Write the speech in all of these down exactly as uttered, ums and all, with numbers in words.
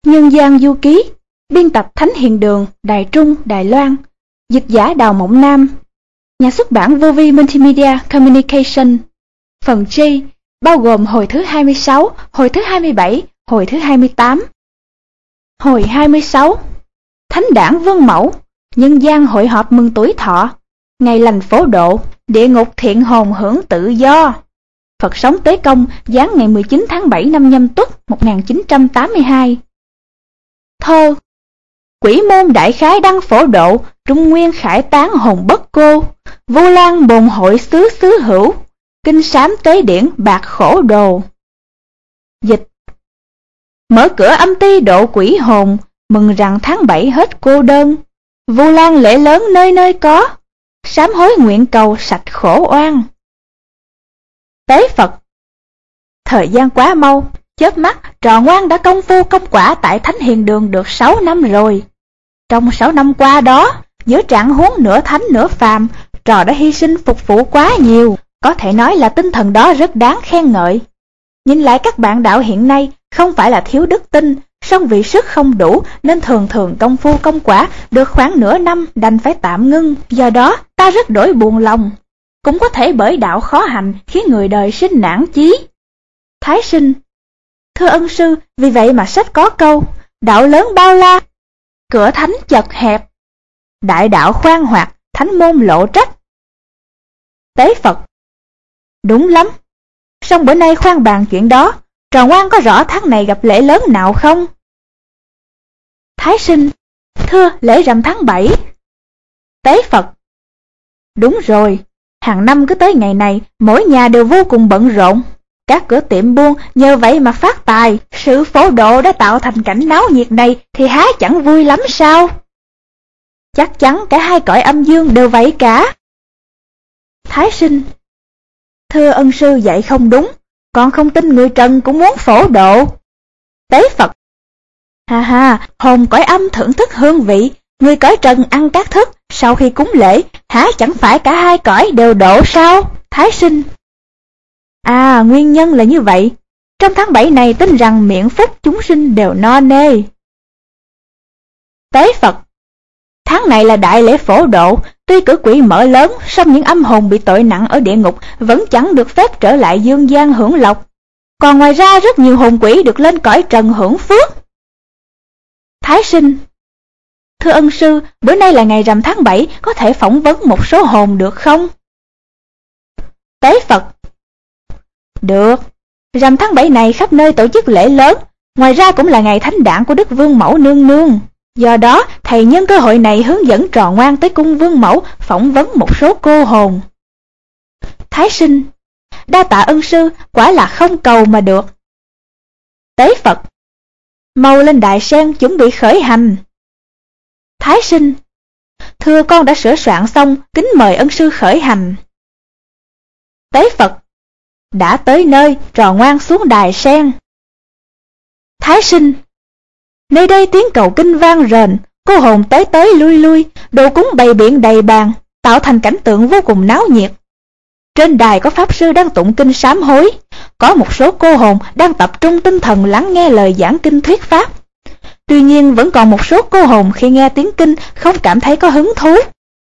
Nhân gian du ký, biên tập Thánh Hiền Đường, Đài Trung, Đài Loan, dịch giả Đào Mộng Nam, nhà xuất bản Vô Vi Multimedia Communication. Phần Chi bao gồm hồi thứ hai mươi sáu, hồi thứ hai mươi bảy, hồi thứ hai mươi tám. Hồi hai mươi sáu, Thánh đản Vương Mẫu, nhân gian hội họp mừng tuổi thọ, ngày lành phổ độ, địa ngục thiện hồn hưởng tự do. Phật sống Tế Công giáng ngày mười chín tháng bảy năm Nhâm Tuất một nghìn chín trăm tám mươi hai. Thơ: Quỷ môn đại khái đăng phổ độ, trung nguyên khải tán hồn bất cô. Vu Lan bồn hội xứ xứ hữu, kinh sám tế điển bạc khổ đồ. Dịch: Mở cửa âm ti độ quỷ hồn, mừng rằng tháng bảy hết cô đơn. Vu Lan lễ lớn nơi nơi có, sám hối nguyện cầu sạch khổ oan. Tế Phật: Thời gian quá mau, chớp mắt Trò Ngoan đã công phu công quả tại Thánh Hiền Đường được sáu năm rồi. Trong sáu năm qua đó, giữa trạng huống nửa thánh nửa phàm, Trò đã hy sinh phục vụ quá nhiều, có thể nói là tinh thần đó rất đáng khen ngợi. Nhìn lại các bạn đạo hiện nay, không phải là thiếu đức tin, song vì sức không đủ nên thường thường công phu công quả được khoảng nửa năm đành phải tạm ngưng, do đó ta rất đổi buồn lòng. Cũng có thể bởi đạo khó hành khiến người đời sinh nản chí. Thái Sinh: Thưa ân sư, vì vậy mà sách có câu, đạo lớn bao la, cửa thánh chật hẹp, đại đạo khoan hoạt, thánh môn lộ trách. Tế Phật: Đúng lắm, song bữa nay khoan bàn chuyện đó, Trò Ngoan có rõ tháng này gặp lễ lớn nào không? Thái Sinh: Thưa, lễ rằm tháng bảy. Tế Phật: Đúng rồi, hàng năm cứ tới ngày này, mỗi nhà đều vô cùng bận rộn. Các cửa tiệm buôn nhờ vậy mà phát tài, sự phổ độ đã tạo thành cảnh náo nhiệt này thì há chẳng vui lắm sao? Chắc chắn cả hai cõi âm dương đều vậy cả. Thái Sinh: Thưa ân sư dạy không đúng, con không tin người trần cũng muốn phổ độ. Tế Phật: Ha ha, hồn cõi âm thưởng thức hương vị, người cõi trần ăn các thức, sau khi cúng lễ, há chẳng phải cả hai cõi đều độ sao? Thái Sinh: À, nguyên nhân là như vậy. Trong tháng bảy này tin rằng miệng phúc chúng sinh đều no nê. Tế Phật: Tháng này là đại lễ phổ độ, tuy cửa quỷ mở lớn, song những âm hồn bị tội nặng ở địa ngục vẫn chẳng được phép trở lại dương gian hưởng lộc. Còn ngoài ra rất nhiều hồn quỷ được lên cõi trần hưởng phước. Thái Sinh: Thưa ân sư, bữa nay là ngày rằm tháng bảy, có thể phỏng vấn một số hồn được không? Tế Phật: Được, rằm tháng bảy này khắp nơi tổ chức lễ lớn, ngoài ra cũng là ngày thánh đản của Đức Vương Mẫu Nương Nương. Do đó, thầy nhân cơ hội này hướng dẫn Trò Ngoan tới cung Vương Mẫu phỏng vấn một số cô hồn. Thái Sinh: Đa tạ ân sư, quả là không cầu mà được. Tế Phật: Mau lên đài sen chuẩn bị khởi hành. Thái Sinh: Thưa con đã sửa soạn xong, kính mời ân sư khởi hành. Tế Phật: Đã tới nơi, Trò Ngoan xuống đài sen. Thái Sinh: Nơi đây tiếng cầu kinh vang rền, cô hồn tới tới lui lui, đồ cúng bày biện đầy bàn, tạo thành cảnh tượng vô cùng náo nhiệt. Trên đài có pháp sư đang tụng kinh sám hối, có một số cô hồn đang tập trung tinh thần lắng nghe lời giảng kinh thuyết pháp. Tuy nhiên vẫn còn một số cô hồn khi nghe tiếng kinh không cảm thấy có hứng thú.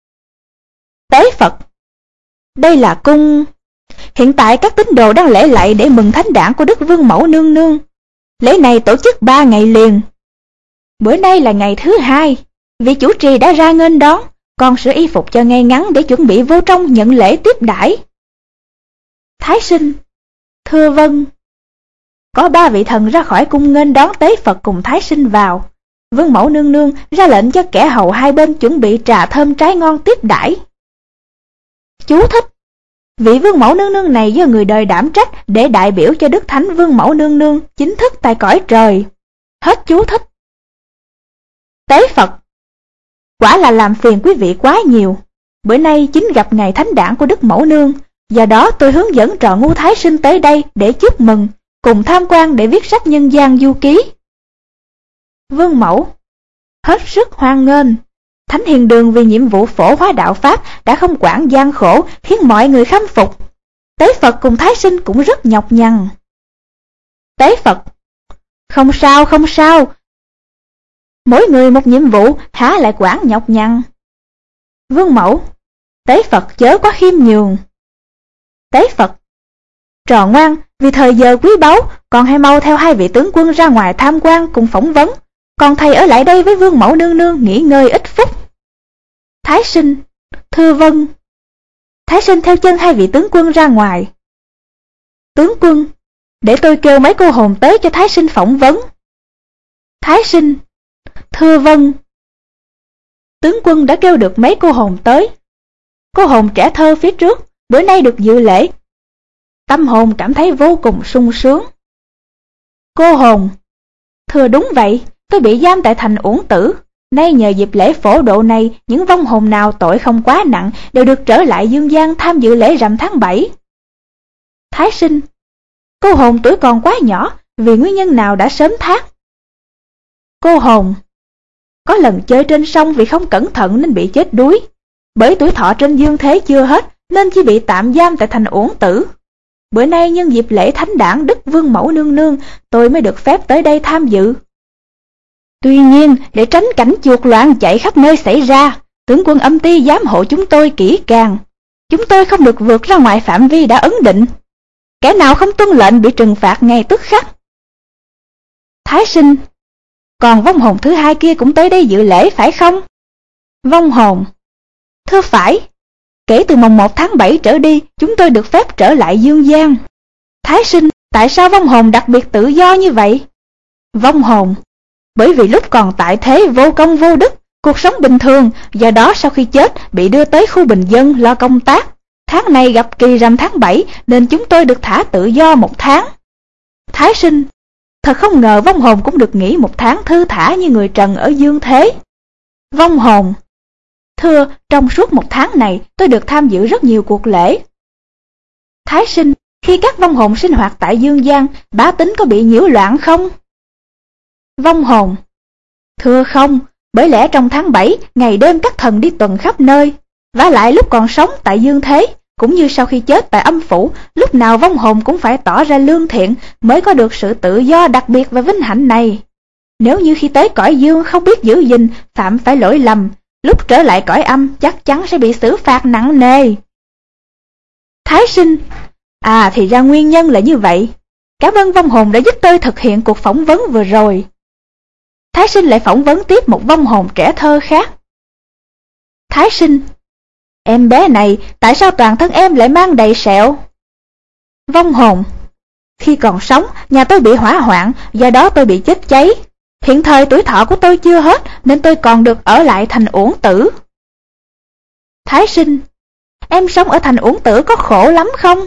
Tế Phật: Đây là cung... Hiện tại các tín đồ đang lễ lạy để mừng thánh đản của Đức Vương Mẫu Nương Nương. Lễ này tổ chức ba ngày liền. Bữa nay là ngày thứ hai, vị chủ trì đã ra nghênh đón, con sửa y phục cho ngay ngắn để chuẩn bị vô trong nhận lễ tiếp đãi. Thái Sinh: Thưa vâng. Có ba vị thần ra khỏi cung nghênh đón Tế Phật cùng Thái Sinh vào. Vương Mẫu Nương Nương ra lệnh cho kẻ hầu hai bên chuẩn bị trà thơm trái ngon tiếp đãi. Chú thích: Vị Vương Mẫu Nương Nương này do người đời đảm trách để đại biểu cho Đức Thánh Vương Mẫu Nương Nương chính thức tại cõi trời. Hết chú thích. Tế Phật: Quả là làm phiền quý vị quá nhiều. Bữa nay chính gặp ngày thánh đản của Đức Mẫu Nương, do đó tôi hướng dẫn Trò Ngu Thái Sinh tới đây để chúc mừng, cùng tham quan để viết sách nhân gian du ký. Vương Mẫu: Hết sức hoan nghênh. Thánh Hiền Đường vì nhiệm vụ phổ hóa đạo Pháp đã không quản gian khổ, khiến mọi người khâm phục. Tế Phật cùng Thái Sinh cũng rất nhọc nhằn. Tế Phật: Không sao, không sao. Mỗi người một nhiệm vụ, há lại quản nhọc nhằn. Vương mẫu: Tế Phật chớ quá khiêm nhường. Tế Phật: Trò ngoan, vì thời giờ quý báu, con hãy mau theo hai vị tướng quân ra ngoài tham quan cùng phỏng vấn, còn thầy ở lại đây với vương mẫu nương nương nghỉ ngơi ít phút. Thái Sinh: Thưa vâng. Thái Sinh theo chân hai vị tướng quân ra ngoài. Tướng quân: Để tôi kêu mấy cô hồn tới cho Thái Sinh phỏng vấn. Thái Sinh: Thưa vâng. Tướng quân đã kêu được mấy cô hồn tới. Cô hồn trẻ thơ phía trước, bữa nay được dự lễ. Tâm hồn cảm thấy vô cùng sung sướng. Cô hồn: Thưa đúng vậy, tôi bị giam tại thành Uổng Tử. Nay nhờ dịp lễ phổ độ này, những vong hồn nào tội không quá nặng đều được trở lại dương gian tham dự lễ rằm tháng bảy. Thái Sinh: Cô hồn tuổi còn quá nhỏ, vì nguyên nhân nào đã sớm thác? Cô hồn: Có lần chơi trên sông vì không cẩn thận nên bị chết đuối. Bởi tuổi thọ trên dương thế chưa hết nên chỉ bị tạm giam tại thành Uổng Tử. Bữa nay nhân dịp lễ thánh đản Đức Vương Mẫu Nương Nương, tôi mới được phép tới đây tham dự. Tuy nhiên, để tránh cảnh chuột loạn chạy khắp nơi xảy ra, tướng quân Âm Ty giám hộ chúng tôi kỹ càng. Chúng tôi không được vượt ra ngoài phạm vi đã ấn định. Kẻ nào không tuân lệnh bị trừng phạt ngay tức khắc. Thái Sinh: Còn vong hồn thứ hai kia cũng tới đây dự lễ phải không? Vong hồn: Thưa phải. Kể từ mồng một tháng bảy trở đi, chúng tôi được phép trở lại dương gian. Thái Sinh: Tại sao vong hồn đặc biệt tự do như vậy? Vong hồn: Bởi vì lúc còn tại thế vô công vô đức, cuộc sống bình thường, do đó sau khi chết bị đưa tới khu bình dân lo công tác. Tháng này gặp kỳ rằm tháng bảy nên chúng tôi được thả tự do một tháng. Thái Sinh: Thật không ngờ vong hồn cũng được nghỉ một tháng thư thả như người trần ở dương thế. Vong hồn: Thưa, trong suốt một tháng này tôi được tham dự rất nhiều cuộc lễ. Thái Sinh: Khi các vong hồn sinh hoạt tại dương gian, bá tính có bị nhiễu loạn không? Vong hồn: Thưa không, bởi lẽ trong tháng bảy, ngày đêm các thần đi tuần khắp nơi. Vả lại lúc còn sống tại dương thế, cũng như sau khi chết tại âm phủ, lúc nào vong hồn cũng phải tỏ ra lương thiện mới có được sự tự do đặc biệt và vinh hạnh này. Nếu như khi tới cõi dương không biết giữ gìn, phạm phải lỗi lầm, lúc trở lại cõi âm chắc chắn sẽ bị xử phạt nặng nề. Thái Sinh: À thì ra nguyên nhân là như vậy. Cảm ơn vong hồn đã giúp tôi thực hiện cuộc phỏng vấn vừa rồi. Thái Sinh lại phỏng vấn tiếp một vong hồn trẻ thơ khác. Thái Sinh: Em bé này, tại sao toàn thân em lại mang đầy sẹo? Vong hồn: Khi còn sống, nhà tôi bị hỏa hoạn, do đó tôi bị chết cháy. Hiện thời tuổi thọ của tôi chưa hết nên tôi còn được ở lại thành Uổng Tử. Thái Sinh: Em sống ở thành Uổng Tử có khổ lắm không?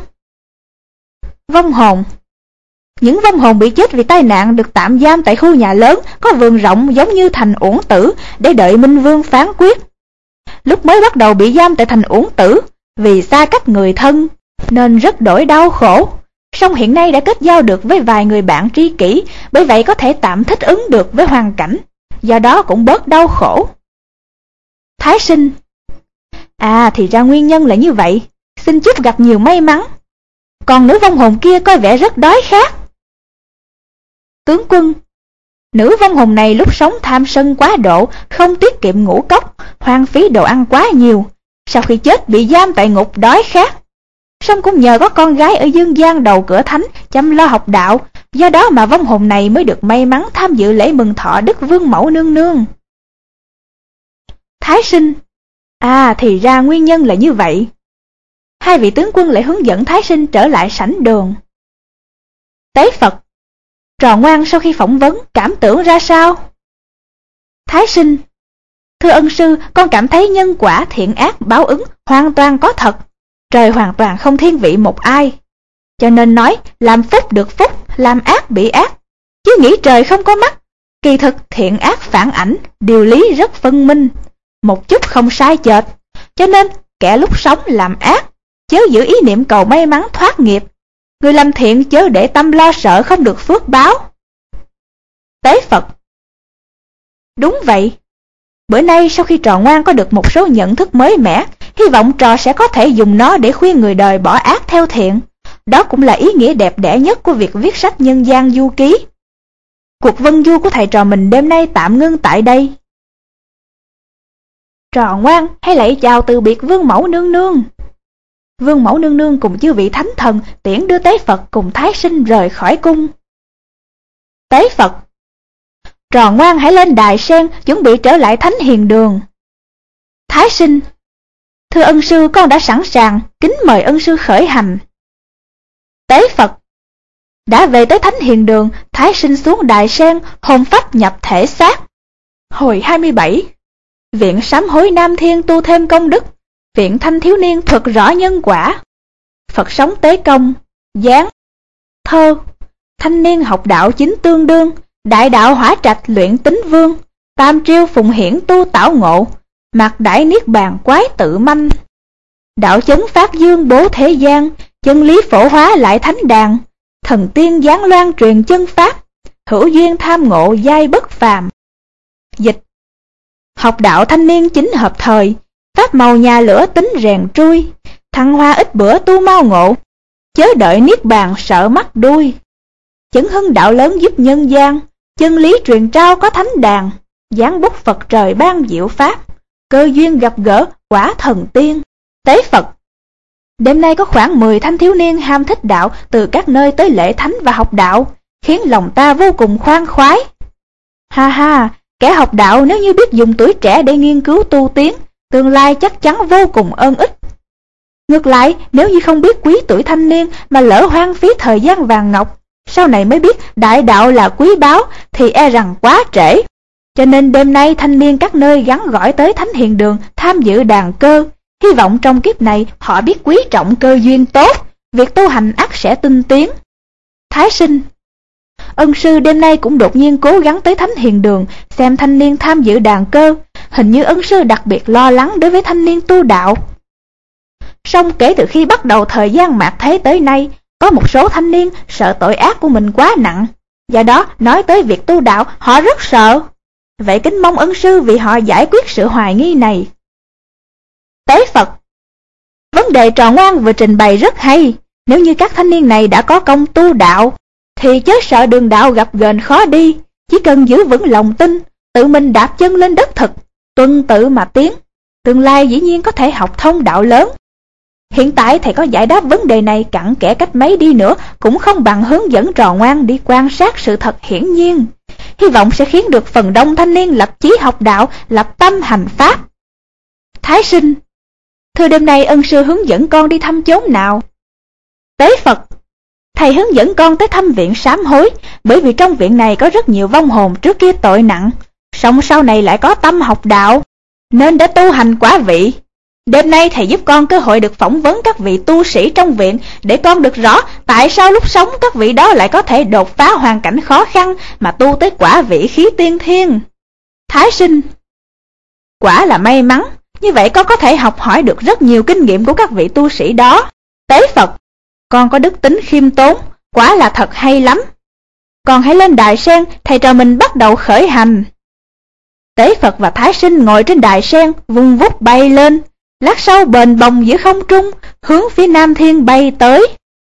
Vong hồn: Những vong hồn bị chết vì tai nạn được tạm giam tại khu nhà lớn có vườn rộng giống như thành Uổng Tử để đợi Minh Vương phán quyết. Lúc mới bắt đầu bị giam tại thành Uổng Tử, vì xa cách người thân nên rất đổi đau khổ. Song hiện nay đã kết giao được với vài người bạn tri kỷ, bởi vậy có thể tạm thích ứng được với hoàn cảnh, do đó cũng bớt đau khổ. Thái Sinh: À thì ra nguyên nhân là như vậy, xin chúc gặp nhiều may mắn. Còn nữ vong hồn kia coi vẻ rất đói khát. Tướng quân: Nữ vong hồn này lúc sống tham sân quá độ, không tiết kiệm ngũ cốc, hoang phí đồ ăn quá nhiều. Sau khi chết bị giam tại ngục đói khát. Song cũng nhờ có con gái ở dương gian đầu cửa thánh chăm lo học đạo, do đó mà vong hồn này mới được may mắn tham dự lễ mừng thọ Đức Vương Mẫu Nương Nương. Thái Sinh: À thì ra nguyên nhân là như vậy. Hai vị tướng quân lại hướng dẫn Thái Sinh trở lại sảnh đường. Tế Phật: Trò ngoan sau khi phỏng vấn cảm tưởng ra sao? Thái Sinh: Thưa ân sư, con cảm thấy nhân quả thiện ác báo ứng hoàn toàn có thật. Trời hoàn toàn không thiên vị một ai. Cho nên nói làm phúc được phúc, làm ác bị ác. Chứ nghĩ trời không có mắt. Kỳ thực thiện ác phản ảnh, điều lý rất phân minh. Một chút không sai chệch. Cho nên kẻ lúc sống làm ác, chớ giữ ý niệm cầu may mắn thoát nghiệp. Người làm thiện chớ để tâm lo sợ không được phước báo. Tế Phật: Đúng vậy. Bữa nay sau khi trò ngoan có được một số nhận thức mới mẻ, hy vọng trò sẽ có thể dùng nó để khuyên người đời bỏ ác theo thiện. Đó cũng là ý nghĩa đẹp đẽ nhất của việc viết sách nhân gian du ký. Cuộc vân du của thầy trò mình đêm nay tạm ngưng tại đây. Trò ngoan, hãy lạy chào từ biệt Vương Mẫu nương nương. Vương Mẫu nương nương cùng chư vị thánh thần tiễn đưa Tế Phật cùng Thái Sinh rời khỏi cung. Tế Phật: Trò ngoan, hãy lên đài sen chuẩn bị trở lại Thánh Hiền Đường. Thái Sinh: Thưa ân sư, con đã sẵn sàng, kính mời ân sư khởi hành. Tế Phật: Đã về tới Thánh Hiền Đường, Thái Sinh xuống đài sen, hồn phách nhập thể xác. Hồi hai mươi bảy. Viện sám hối Nam Thiên tu thêm công đức, viện thanh thiếu niên thuật rõ nhân quả. Phật sống tế công, giáng. Thơ: Thanh niên học đạo chính tương đương, đại đạo hỏa trạch luyện tính vương, tam triêu phùng hiển tu tảo ngộ, mạc đại niết bàn quái tự manh. Đạo chấn phát dương bố thế gian, chân lý phổ hóa lại thánh đàn, thần tiên giáng loan truyền chân pháp, hữu duyên tham ngộ giai bất phàm. Dịch: Học đạo thanh niên chính hợp thời, pháp màu nhà lửa tính rèn trui, thăng hoa ít bữa tu mau ngộ, chớ đợi niết bàn sợ mắc đuôi. Chấn hưng đạo lớn giúp nhân gian, chân lý truyền trao có thánh đàn, giáng bút Phật trời ban diệu pháp, cơ duyên gặp gỡ quả thần tiên. Tế Phật: Đêm nay có khoảng mười thanh thiếu niên ham thích đạo từ các nơi tới lễ thánh và học đạo, khiến lòng ta vô cùng khoan khoái. Ha ha, kẻ học đạo nếu như biết dùng tuổi trẻ để nghiên cứu tu tiến, tương lai chắc chắn vô cùng ơn ích. Ngược lại, nếu như không biết quý tuổi thanh niên mà lỡ hoang phí thời gian vàng ngọc, sau này mới biết đại đạo là quý báu thì e rằng quá trễ. Cho nên đêm nay thanh niên các nơi gắn gọi tới Thánh Hiền Đường tham dự đàn cơ, hy vọng trong kiếp này họ biết quý trọng cơ duyên tốt, việc tu hành ắt sẽ tinh tiến. Thái Sinh: Ân sư đêm nay cũng đột nhiên cố gắng tới Thánh Hiền Đường xem thanh niên tham dự đàn cơ, hình như ân sư đặc biệt lo lắng đối với thanh niên tu đạo. Song kể từ khi bắt đầu thời gian mạt thế tới nay, có một số thanh niên sợ tội ác của mình quá nặng, do đó nói tới việc tu đạo họ rất sợ. Vậy kính mong ân sư vì họ giải quyết sự hoài nghi này. Tế Phật: Vấn đề trò ngoan vừa trình bày rất hay. Nếu như các thanh niên này đã có công tu đạo, thì chớ sợ đường đạo gặp ghềnh khó đi, chỉ cần giữ vững lòng tin, tự mình đạp chân lên đất thực, tuân tự mà tiến, tương lai dĩ nhiên có thể học thông đạo lớn. Hiện tại thầy có giải đáp vấn đề này cặn kẽ cách mấy đi nữa cũng không bằng hướng dẫn trò ngoan đi quan sát sự thật hiển nhiên, hy vọng sẽ khiến được phần đông thanh niên lập chí học đạo, lập tâm hành pháp. Thái Sinh: Thưa đêm nay ân sư hướng dẫn con đi thăm chốn nào? Tế Phật: Thầy hướng dẫn con tới thăm viện sám hối, bởi vì trong viện này có rất nhiều vong hồn trước kia tội nặng, song sau này lại có tâm học đạo, nên đã tu hành quả vị. Đêm nay thầy giúp con cơ hội được phỏng vấn các vị tu sĩ trong viện, để con được rõ tại sao lúc sống các vị đó lại có thể đột phá hoàn cảnh khó khăn mà tu tới quả vị khí tiên thiên. Thái Sinh: Quả là may mắn, như vậy con có thể học hỏi được rất nhiều kinh nghiệm của các vị tu sĩ đó. Tế Phật: Con có đức tính khiêm tốn, quả là thật hay lắm. Con hãy lên đài sen, thầy trò mình bắt đầu khởi hành. Tế Phật và Thái Sinh ngồi trên đài sen, vung vút bay lên, lát sau bền bồng giữa không trung, hướng phía Nam Thiên bay tới.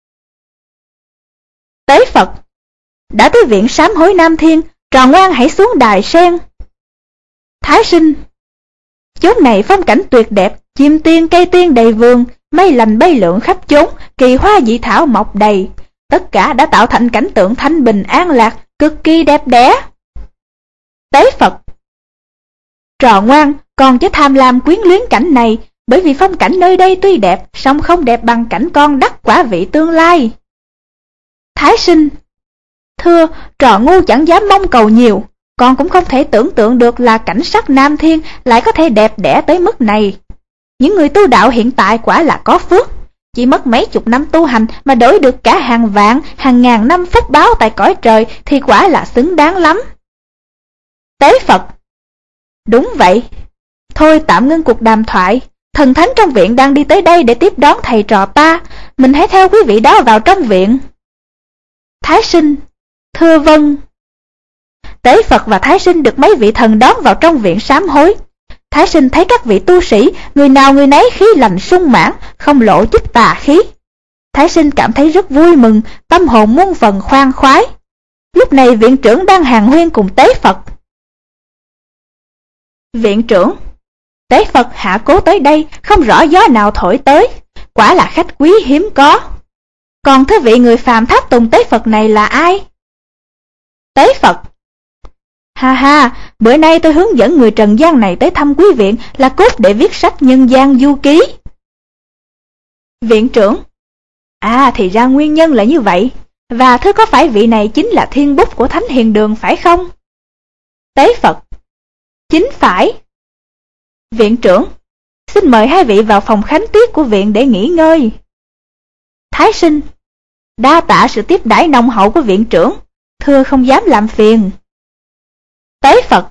Tế Phật: Đã tới viện sám hối Nam Thiên, trò ngoan hãy xuống đài sen. Thái Sinh: Chốn này phong cảnh tuyệt đẹp, chim tiên cây tiên đầy vườn, mây lành bay lượn khắp chốn, kỳ hoa dị thảo mọc đầy, tất cả đã tạo thành cảnh tượng thanh bình an lạc, cực kỳ đẹp đẽ. Tế Phật: Trò ngoan, con chớ tham lam quyến luyến cảnh này, bởi vì phong cảnh nơi đây tuy đẹp, song không đẹp bằng cảnh con đắc quả vị tương lai. Thái Sinh: Thưa, trò ngu chẳng dám mong cầu nhiều, con cũng không thể tưởng tượng được là cảnh sắc Nam Thiên lại có thể đẹp đẽ tới mức này. Những người tu đạo hiện tại quả là có phước, chỉ mất mấy chục năm tu hành mà đổi được cả hàng vạn, hàng ngàn năm phúc báo tại cõi trời thì quả là xứng đáng lắm. Tế Phật: Đúng vậy. Thôi tạm ngưng cuộc đàm thoại, thần thánh trong viện đang đi tới đây để tiếp đón thầy trò ta, mình hãy theo quý vị đó vào trong viện. Thái Sinh: Thưa vâng. Tế Phật và Thái Sinh được mấy vị thần đón vào trong viện sám hối. Thái Sinh thấy các vị tu sĩ, người nào người nấy khí lành sung mãn, không lộ chút tà khí. Thái Sinh cảm thấy rất vui mừng, tâm hồn muôn phần khoan khoái. Lúc này viện trưởng đang hàn huyên cùng Tế Phật. Viện trưởng: Tế Phật hạ cố tới đây, không rõ gió nào thổi tới, quả là khách quý hiếm có. Còn thứ vị người phàm tháp tùng Tế Phật này là ai? Tế Phật: Ha ha, bữa nay tôi hướng dẫn người trần gian này tới thăm quý viện là cốt để viết sách nhân gian du ký. Viện trưởng: À, thì ra nguyên nhân là như vậy. Và thưa, có phải vị này chính là thiên bút của Thánh Hiền Đường phải không? Tế Phật: Chính phải. Viện trưởng: Xin mời hai vị vào phòng khánh tiết của viện để nghỉ ngơi. Thái Sinh: Đa tạ sự tiếp đãi nồng hậu của viện trưởng, thưa không dám làm phiền. Tế Phật: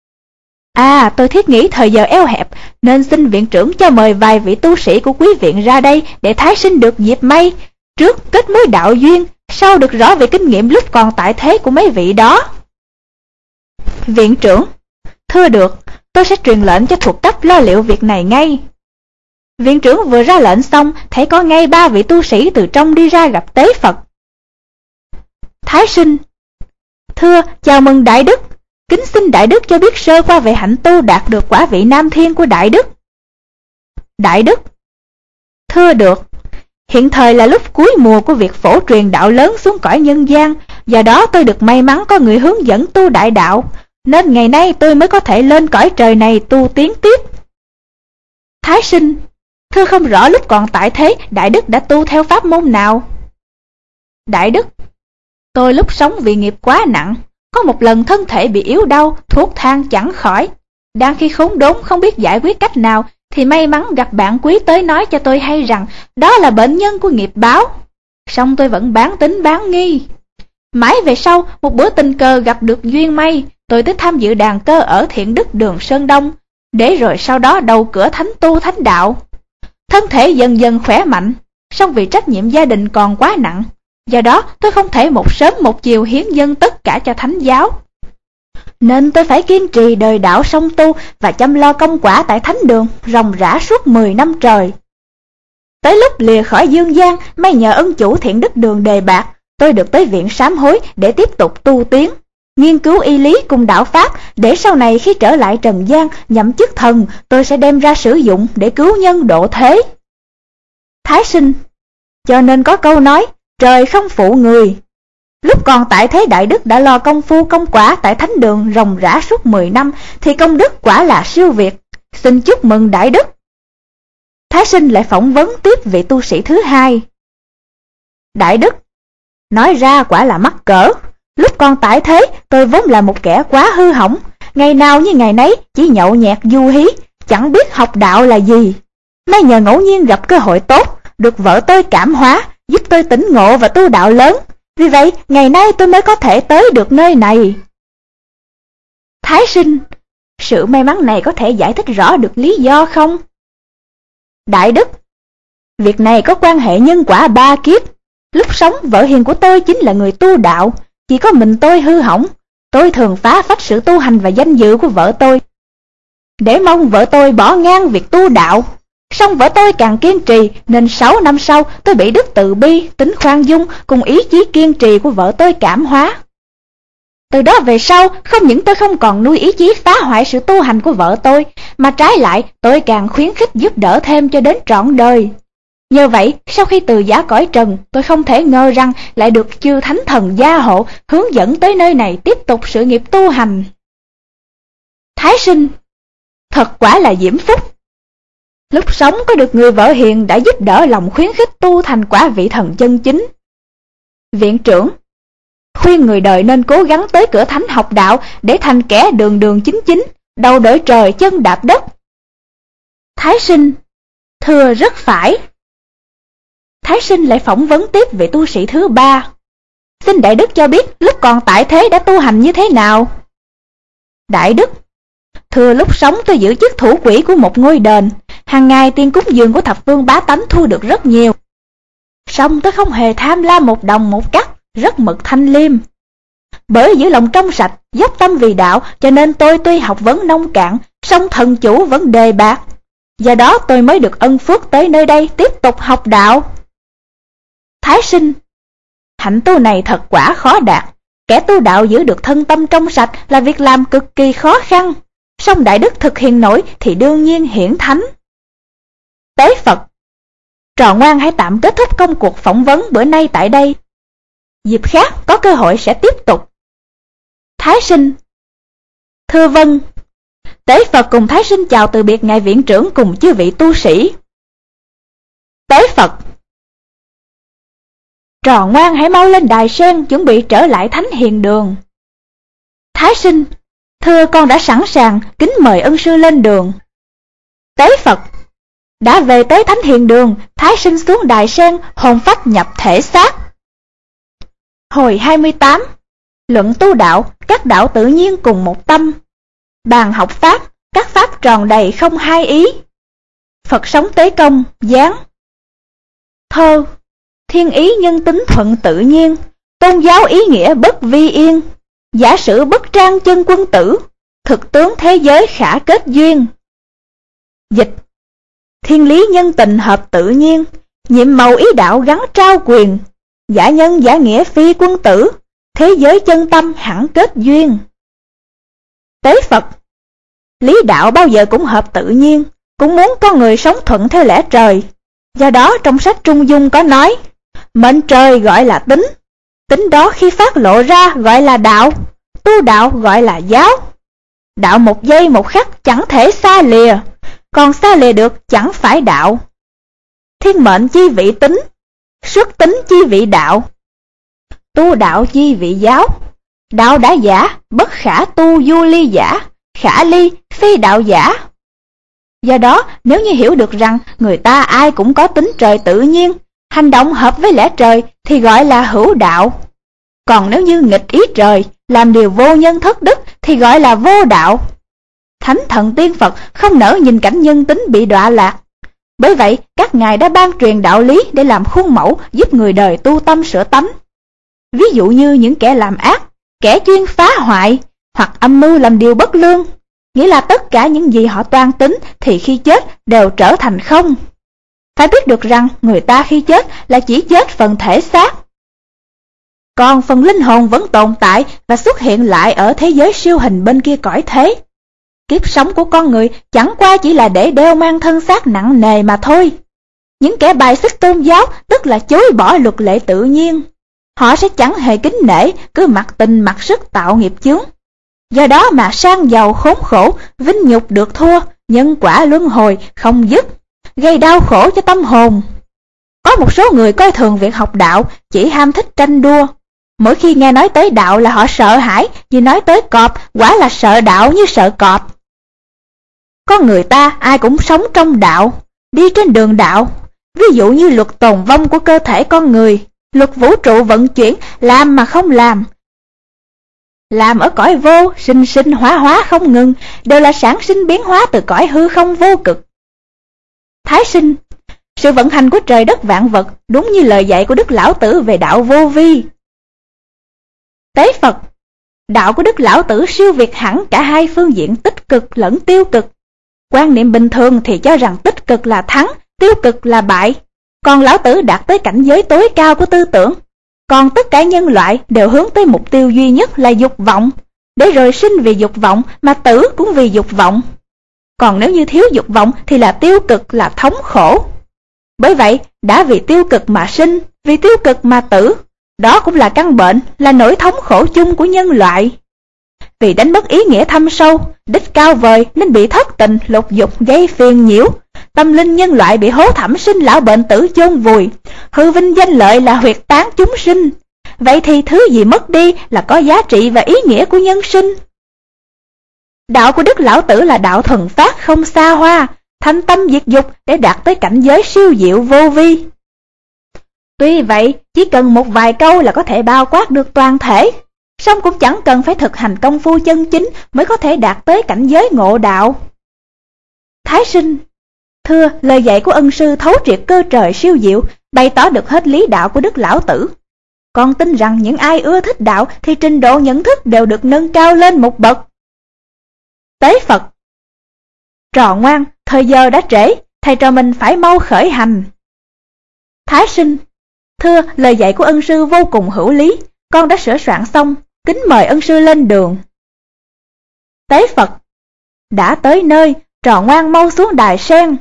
À, tôi thiết nghĩ thời giờ eo hẹp, nên xin viện trưởng cho mời vài vị tu sĩ của quý viện ra đây để Thái Sinh được dịp may, trước kết mối đạo duyên, sau được rõ về kinh nghiệm lúc còn tại thế của mấy vị đó. Viện trưởng: Thưa được, tôi sẽ truyền lệnh cho thuộc cấp lo liệu việc này ngay. Viện trưởng vừa ra lệnh xong, thấy có ngay ba vị tu sĩ từ trong đi ra gặp Tế Phật. Thái Sinh: Thưa, chào mừng Đại Đức. Kính xin Đại Đức cho biết sơ qua về hạnh tu đạt được quả vị Nam Thiên của Đại Đức. Đại Đức: Thưa được. Hiện thời là lúc cuối mùa của việc phổ truyền đạo lớn xuống cõi nhân gian, do đó tôi được may mắn có người hướng dẫn tu đại đạo, nên ngày nay tôi mới có thể lên cõi trời này tu tiến tiếp. Thái Sinh: Thưa, không rõ lúc còn tại thế Đại Đức đã tu theo pháp môn nào? Đại Đức: Tôi lúc sống vì nghiệp quá nặng, có một lần thân thể bị yếu đau, thuốc thang chẳng khỏi. Đang khi khốn đốn không biết giải quyết cách nào, thì may mắn gặp bạn quý tới nói cho tôi hay rằng đó là bệnh nhân của nghiệp báo. Song tôi vẫn bán tín bán nghi. Mãi về sau, một bữa tình cờ gặp được duyên may, tôi tới tham dự đàn cơ ở Thiện Đức Đường Sơn Đông, để rồi sau đó đầu cửa thánh tu thánh đạo. Thân thể dần dần khỏe mạnh, song vì trách nhiệm gia đình còn quá nặng, do đó tôi không thể một sớm một chiều hiến dâng tất cả cho thánh giáo. Nên tôi phải kiên trì đời đạo song tu và chăm lo công quả tại thánh đường ròng rã suốt mười năm trời. Tới lúc lìa khỏi dương gian, may nhờ ân chủ Thiện Đức Đường đề bạt, tôi được tới viện sám hối để tiếp tục tu tiến, nghiên cứu y lý cùng đạo pháp, để sau này khi trở lại trần gian nhậm chức thần, tôi sẽ đem ra sử dụng để cứu nhân độ thế. Thái Sinh: Cho nên có câu nói, trời không phụ người. Lúc còn tại thế Đại Đức đã lo công phu công quả tại thánh đường ròng rã suốt mười năm, thì công đức quả là siêu việt. Xin chúc mừng Đại Đức. Thái Sinh lại phỏng vấn tiếp vị tu sĩ thứ hai. Đại Đức: Nói ra quả là mắc cỡ. Lúc còn tại thế, tôi vốn là một kẻ quá hư hỏng, ngày nào như ngày nấy chỉ nhậu nhẹt du hí, chẳng biết học đạo là gì. May nhờ ngẫu nhiên gặp cơ hội tốt, được vợ tôi cảm hóa, giúp tôi tỉnh ngộ và tu đạo lớn. Vì vậy, ngày nay tôi mới có thể tới được nơi này. Thái Sinh: Sự may mắn này có thể giải thích rõ được lý do không? Đại Đức: Việc này có quan hệ nhân quả ba kiếp. Lúc sống, vợ hiền của tôi chính là người tu đạo, chỉ có mình tôi hư hỏng. Tôi thường phá phách sự tu hành và danh dự của vợ tôi, để mong vợ tôi bỏ ngang việc tu đạo. Song vợ tôi càng kiên trì, nên sáu năm sau tôi bị đức từ bi, tính khoan dung cùng ý chí kiên trì của vợ tôi cảm hóa. Từ đó về sau, không những tôi không còn nuôi ý chí phá hoại sự tu hành của vợ tôi, mà trái lại tôi càng khuyến khích giúp đỡ thêm cho đến trọn đời. Nhờ vậy, sau khi từ giã cõi trần, tôi không thể ngờ rằng lại được chư thánh thần gia hộ, hướng dẫn tới nơi này tiếp tục sự nghiệp tu hành. Thái Sinh: Thật quả là diễm phúc. Lúc sống có được người vợ hiền đã giúp đỡ lòng khuyến khích tu thành quả vị thần chân chính. Viện trưởng: Khuyên người đời nên cố gắng tới cửa thánh học đạo để thành kẻ đường đường chính chính, đầu đỡ trời chân đạp đất. Thái Sinh: Thưa rất phải. Thái Sinh lại phỏng vấn tiếp vị tu sĩ thứ ba. Xin Đại Đức cho biết lúc còn tại thế đã tu hành như thế nào? Đại Đức: Thưa, lúc sống tôi giữ chức thủ quỹ của một ngôi đền, hàng ngày tiền cúng dường của thập phương bá tánh thu được rất nhiều. Song tôi không hề tham lam một đồng một cắc, rất mực thanh liêm. Bởi giữ lòng trong sạch, dốc tâm vì đạo, cho nên tôi tuy học vấn nông cạn, song thần chủ vẫn đề bạt. Do đó tôi mới được ân phước tới nơi đây tiếp tục học đạo. Thái Sinh: Hạnh tu này thật quả khó đạt. Kẻ tu đạo giữ được thân tâm trong sạch là việc làm cực kỳ khó khăn, song đại đức thực hiện nổi thì đương nhiên hiển thánh. Tế Phật. Trò ngoan hãy tạm kết thúc công cuộc phỏng vấn bữa nay tại đây. Dịp khác có cơ hội sẽ tiếp tục. Thái Sinh. Thưa vâng. Tế Phật cùng Thái Sinh chào từ biệt ngài viện trưởng cùng chư vị tu sĩ. Tế Phật. Trò ngoan hãy mau lên đài sen chuẩn bị trở lại Thánh Hiền Đường. Thái Sinh. Thưa con đã sẵn sàng, kính mời ân sư lên đường. Tế Phật. Đã về tới Thánh Hiền Đường, Thái Sinh xuống đài sen, hồn phách nhập thể xác. Hồi hai mươi tám. Luận tu đạo, các đạo tự nhiên cùng một tâm. Bàn học pháp, các pháp tròn đầy không hai ý. Phật sống tế công, giáng. Thơ. Thiên ý nhân tính thuận tự nhiên, tôn giáo ý nghĩa bất vi yên. Giả sử bất trang chân quân tử, thực tướng thế giới khả kết duyên. Dịch. Thiên lý nhân tình hợp tự nhiên, nhiệm màu ý đạo gắn trao quyền. Giả nhân giả nghĩa phi quân tử, thế giới chân tâm hẳn kết duyên. Tế Phật. Lý đạo bao giờ cũng hợp tự nhiên, cũng muốn con người sống thuận theo lẽ trời. Do đó trong sách Trung Dung có nói, mệnh trời gọi là tính, tính đó khi phát lộ ra gọi là đạo, tu đạo gọi là giáo. Đạo một giây một khắc chẳng thể xa lìa, còn xa lìa được chẳng phải đạo. Thiên mệnh chi vị tính, xuất tính chi vị đạo, tu đạo chi vị giáo. Đạo đã giả, bất khả tu du ly giả, khả ly phi đạo giả. Do đó nếu như hiểu được rằng người ta ai cũng có tính trời tự nhiên, hành động hợp với lẽ trời thì gọi là hữu đạo. Còn nếu như nghịch ý trời, làm điều vô nhân thất đức thì gọi là vô đạo. Thánh thần tiên Phật không nỡ nhìn cảnh nhân tính bị đọa lạc. Bởi vậy các ngài đã ban truyền đạo lý để làm khuôn mẫu giúp người đời tu tâm sửa tánh. Ví dụ như những kẻ làm ác, kẻ chuyên phá hoại, hoặc âm mưu làm điều bất lương, nghĩa là tất cả những gì họ toan tính thì khi chết đều trở thành không. Phải biết được rằng người ta khi chết là chỉ chết phần thể xác, còn phần linh hồn vẫn tồn tại và xuất hiện lại ở thế giới siêu hình bên kia cõi thế. Kiếp sống của con người chẳng qua chỉ là để đeo mang thân xác nặng nề mà thôi. Những kẻ bài xích tôn giáo tức là chối bỏ luật lệ tự nhiên. Họ sẽ chẳng hề kính nể, cứ mặc tình mặc sức tạo nghiệp chướng. Do đó mà sang giàu khốn khổ, vinh nhục được thua, nhân quả luân hồi không dứt, gây đau khổ cho tâm hồn. Có một số người coi thường việc học đạo, chỉ ham thích tranh đua. Mỗi khi nghe nói tới đạo là họ sợ hãi, vì nói tới cọp, quả là sợ đạo như sợ cọp. Con người ta ai cũng sống trong đạo, đi trên đường đạo. Ví dụ như luật tồn vong của cơ thể con người, luật vũ trụ vận chuyển, làm mà không làm. Làm ở cõi vô, sinh sinh hóa hóa không ngừng, đều là sản sinh biến hóa từ cõi hư không vô cực. Thái Sinh. Sự vận hành của trời đất vạn vật đúng như lời dạy của Đức Lão Tử về đạo vô vi. Tế Phật. Đạo của Đức Lão Tử siêu việt hẳn cả hai phương diện tích cực lẫn tiêu cực. Quan niệm bình thường thì cho rằng tích cực là thắng, tiêu cực là bại. Còn Lão Tử đạt tới cảnh giới tối cao của tư tưởng. Còn tất cả nhân loại đều hướng tới mục tiêu duy nhất là dục vọng, để rồi sinh vì dục vọng mà tử cũng vì dục vọng. Còn nếu như thiếu dục vọng thì là tiêu cực, là thống khổ. Bởi vậy, đã vì tiêu cực mà sinh, vì tiêu cực mà tử. Đó cũng là căn bệnh, là nỗi thống khổ chung của nhân loại. Vì đánh mất ý nghĩa thâm sâu, đích cao vời nên bị thất tình, lục dục gây phiền nhiễu. Tâm linh nhân loại bị hố thẳm sinh lão bệnh tử chôn vùi, hư vinh danh lợi là huyệt tán chúng sinh. Vậy thì thứ gì mất đi là có giá trị và ý nghĩa của nhân sinh? Đạo của Đức Lão Tử là đạo thuần phát không xa hoa, thanh tâm diệt dục để đạt tới cảnh giới siêu diệu vô vi. Tuy vậy, chỉ cần một vài câu là có thể bao quát được toàn thể, song cũng chẳng cần phải thực hành công phu chân chính mới có thể đạt tới cảnh giới ngộ đạo. Thái Sinh. Thưa, lời dạy của ân sư thấu triệt cơ trời siêu diệu, bày tỏ được hết lý đạo của Đức Lão Tử. Con tin rằng những ai ưa thích đạo thì trình độ nhận thức đều được nâng cao lên một bậc. Tế Phật. Trò ngoan, thời giờ đã trễ, thầy trò mình phải mau khởi hành. Thái Sinh. Thưa, lời dạy của ân sư vô cùng hữu lý, con đã sửa soạn xong, kính mời ân sư lên đường. Tế Phật đã tới nơi, trò ngoan mau xuống đài sen.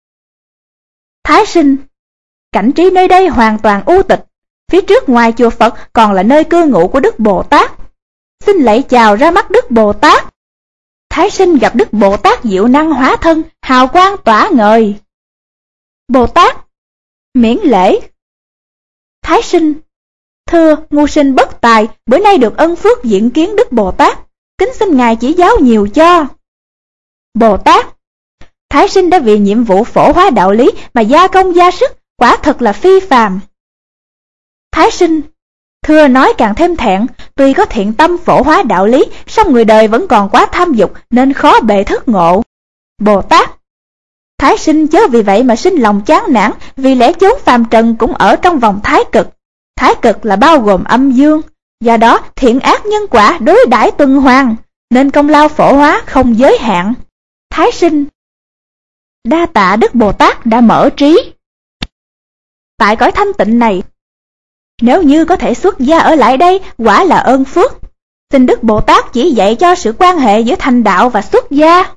Thái sinh, cảnh trí nơi đây hoàn toàn u tịch, phía trước ngoài chùa Phật còn là nơi cư ngụ của Đức Bồ Tát. Xin lạy chào ra mắt Đức Bồ Tát. Thái sinh gặp Đức Bồ Tát diệu năng hóa thân, hào quang tỏa ngời. Bồ Tát miễn lễ. Thái sinh, thưa ngu sinh bất tài, bữa nay được ân phước diện kiến Đức Bồ Tát, kính xin ngài chỉ giáo nhiều cho. Bồ Tát, Thái sinh đã vì nhiệm vụ phổ hóa đạo lý mà gia công gia sức, quả thật là phi phàm. Thái sinh, thưa nói càng thêm thẹn, tuy có thiện tâm phổ hóa đạo lý, song người đời vẫn còn quá tham dục nên khó bề thức ngộ. Bồ Tát, Thái sinh chớ vì vậy mà sinh lòng chán nản, vì lẽ chốn phàm trần cũng ở trong vòng thái cực. Thái cực là bao gồm âm dương, do đó thiện ác nhân quả đối đãi tuần hoàn, nên công lao phổ hóa không giới hạn. Thái sinh, đa tạ Đức Bồ Tát đã mở trí. Tại cõi thanh tịnh này, nếu như có thể xuất gia ở lại đây, quả là ơn phước. Xin Đức Bồ Tát chỉ dạy cho sự quan hệ giữa thành đạo và xuất gia.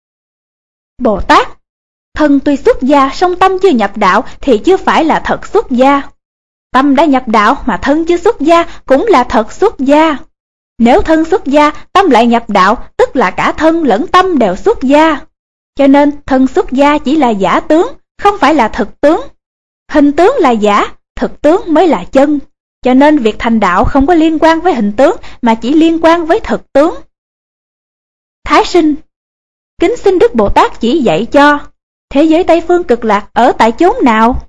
Bồ Tát, thân tuy xuất gia song tâm chưa nhập đạo thì chưa phải là thật xuất gia. Tâm đã nhập đạo mà thân chưa xuất gia cũng là thật xuất gia. Nếu thân xuất gia, tâm lại nhập đạo, tức là cả thân lẫn tâm đều xuất gia. Cho nên thân xuất gia chỉ là giả tướng, không phải là thực tướng. Hình tướng là giả, thực tướng mới là chân. Cho nên việc thành đạo không có liên quan với hình tướng mà chỉ liên quan với thực tướng. Thái sinh, kính xin Đức Bồ Tát chỉ dạy cho, thế giới Tây Phương Cực Lạc ở tại chốn nào?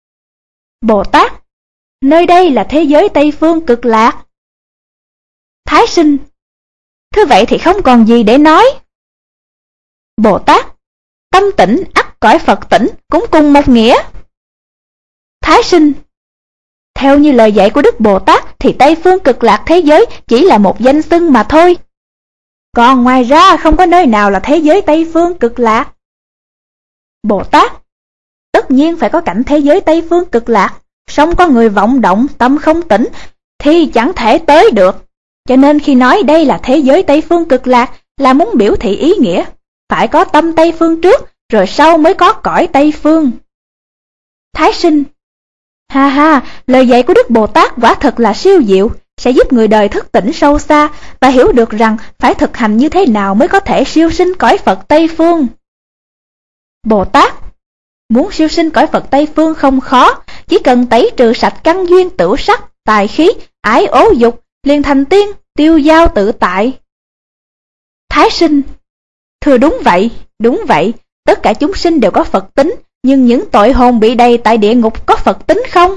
Bồ Tát, nơi đây là thế giới Tây Phương Cực Lạc. Thái sinh, thưa vậy thì không còn gì để nói. Bồ Tát, tâm tĩnh ắt cõi Phật tĩnh cũng cùng một nghĩa. Thái sinh, theo như lời dạy của Đức Bồ Tát thì Tây Phương Cực Lạc thế giới chỉ là một danh xưng mà thôi. Còn ngoài ra không có nơi nào là thế giới Tây Phương Cực Lạc. Bồ Tát, tất nhiên phải có cảnh thế giới Tây Phương Cực Lạc, song có người vọng động tâm không tĩnh thì chẳng thể tới được. Cho nên khi nói đây là thế giới Tây Phương Cực Lạc là muốn biểu thị ý nghĩa, phải có tâm Tây Phương trước, rồi sau mới có cõi Tây Phương. Thái sinh, ha ha, lời dạy của Đức Bồ Tát quả thật là siêu diệu, sẽ giúp người đời thức tỉnh sâu xa và hiểu được rằng phải thực hành như thế nào mới có thể siêu sinh cõi Phật Tây Phương. Bồ Tát, muốn siêu sinh cõi Phật Tây Phương không khó, chỉ cần tẩy trừ sạch căn duyên tửu sắc, tài khí, ái ố dục, liền thành tiên, tiêu dao tự tại. Thái sinh, thưa đúng vậy, đúng vậy, tất cả chúng sinh đều có Phật tính, nhưng những tội hồn bị đầy tại địa ngục có Phật tính không?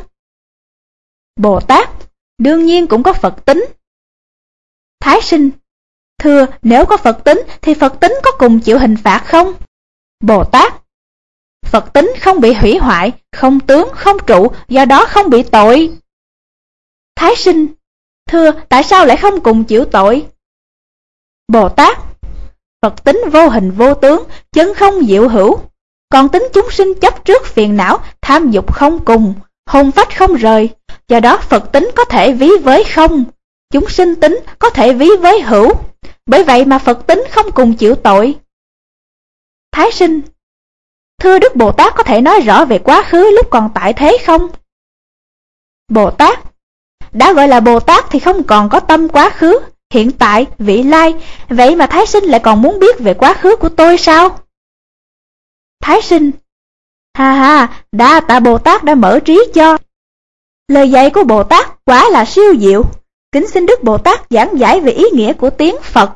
Bồ Tát, đương nhiên cũng có Phật tính. Thái sinh, thưa nếu có Phật tính thì Phật tính có cùng chịu hình phạt không? Bồ Tát, Phật tính không bị hủy hoại, không tướng, không trụ, do đó không bị tội. Thái sinh, thưa tại sao lại không cùng chịu tội? Bồ Tát, Phật tính vô hình vô tướng, chân không diệu hữu. Còn tính chúng sinh chấp trước phiền não, tham dục không cùng, hồn phách không rời. Do đó Phật tính có thể ví với không, chúng sinh tính có thể ví với hữu. Bởi vậy mà Phật tính không cùng chịu tội. Thái sinh, thưa Đức Bồ Tát có thể nói rõ về quá khứ lúc còn tại thế không? Bồ Tát, đã gọi là Bồ Tát thì không còn có tâm quá khứ, hiện tại, vị lai. Vậy mà Thái sinh lại còn muốn biết về quá khứ của tôi sao? Thái sinh, ha ha, đa tạ Bồ Tát đã mở trí cho. Lời dạy của Bồ Tát quả là siêu diệu. Kính xin Đức Bồ Tát giảng giải về ý nghĩa của tiếng Phật.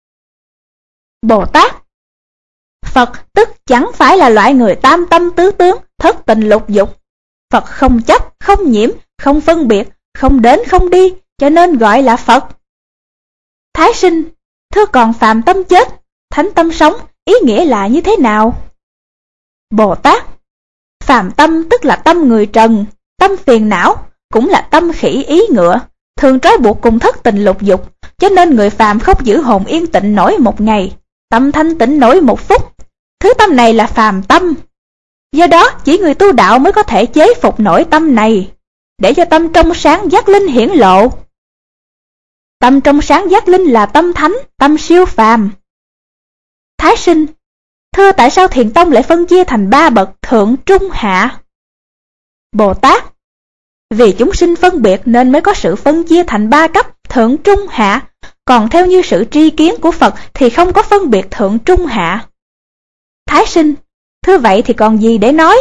Bồ Tát, Phật tức chẳng phải là loại người tam tâm tứ tướng, thất tình lục dục. Phật không chấp, không nhiễm, không phân biệt, không đến không đi, cho nên gọi là Phật. Thái sinh, thưa còn phàm tâm chết, thánh tâm sống, ý nghĩa là như thế nào? Bồ Tát, phàm tâm tức là tâm người trần, tâm phiền não, cũng là tâm khỉ ý ngựa, thường trói buộc cùng thất tình lục dục, cho nên người phàm không giữ hồn yên tịnh nổi một ngày, tâm thanh tịnh nổi một phút. Thứ tâm này là phàm tâm. Do đó chỉ người tu đạo mới có thể chế phục nổi tâm này, để cho tâm trong sáng giác linh hiển lộ. Tâm trong sáng giác linh là tâm thánh, tâm siêu phàm. Thái sinh: Thưa, tại sao Thiền tông lại phân chia thành ba bậc thượng, trung, hạ? Bồ Tát: Vì chúng sinh phân biệt nên mới có sự phân chia thành ba cấp thượng, trung, hạ. Còn theo như sự tri kiến của Phật thì không có phân biệt thượng, trung, hạ. Thái sinh: Thưa, vậy thì còn gì để nói?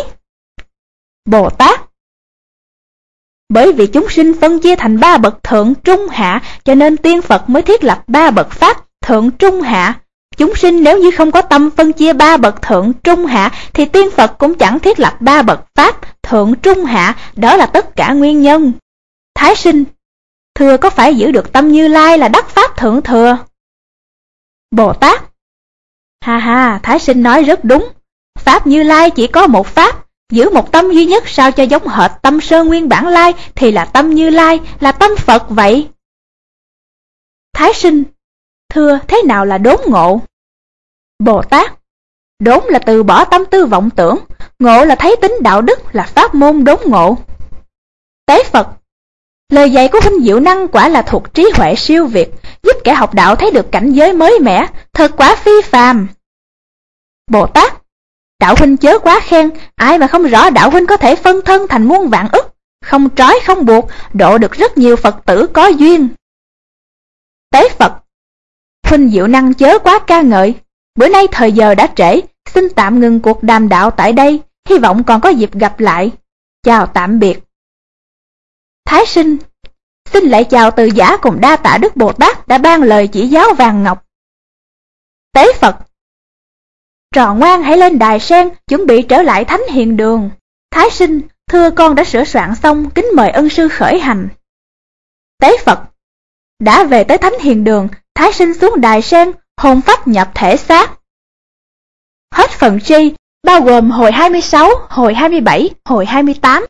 Bồ Tát: Bởi vì chúng sinh phân chia thành ba bậc thượng, trung, hạ, cho nên tiên Phật mới thiết lập ba bậc pháp thượng, trung, hạ. Chúng sinh nếu như không có tâm phân chia ba bậc thượng, trung, hạ thì tiên Phật cũng chẳng thiết lập ba bậc pháp thượng, trung, hạ. Đó là tất cả nguyên nhân. Thái sinh: Thưa, có phải giữ được tâm Như Lai là đắc pháp thượng thừa? Bồ Tát: Ha ha, Thái sinh nói rất đúng. Pháp Như Lai chỉ có một pháp. Giữ một tâm duy nhất sao cho giống hệt tâm sơ nguyên bản lai thì là tâm Như Lai, là tâm Phật vậy. Thái sinh: Thưa, thế nào là đốn ngộ? Bồ Tát: Đốn là từ bỏ tâm tư vọng tưởng, ngộ là thấy tính đạo đức, là pháp môn đốn ngộ. Tế Phật: Lời dạy của huynh Diệu Năng quả là thuộc trí huệ siêu việt, giúp kẻ học đạo thấy được cảnh giới mới mẻ, thật quả phi phàm. Bồ Tát: Đạo huynh chớ quá khen, ai mà không rõ đạo huynh có thể phân thân thành muôn vạn ức, không trói không buộc, độ được rất nhiều Phật tử có duyên. Tế Phật: Huynh Diệu Năng chớ quá ca ngợi, bữa nay thời giờ đã trễ, xin tạm ngừng cuộc đàm đạo tại đây, hy vọng còn có dịp gặp lại. Chào tạm biệt. Thái sinh: Xin lại chào từ giả cùng đa tạ Đức Bồ Tát đã ban lời chỉ giáo vàng ngọc. Tế Phật: Trò ngoan hãy lên đài sen, chuẩn bị trở lại Thánh Hiền Đường. Thái sinh: Thưa, con đã sửa soạn xong, kính mời ân sư khởi hành. Tế Phật: Đã về tới Thánh Hiền Đường, Thái sinh xuống đài sen, hồn phách nhập thể xác. Hết phần tri, bao gồm hồi hai mươi sáu, hồi hai mươi bảy, hồi hai mươi tám.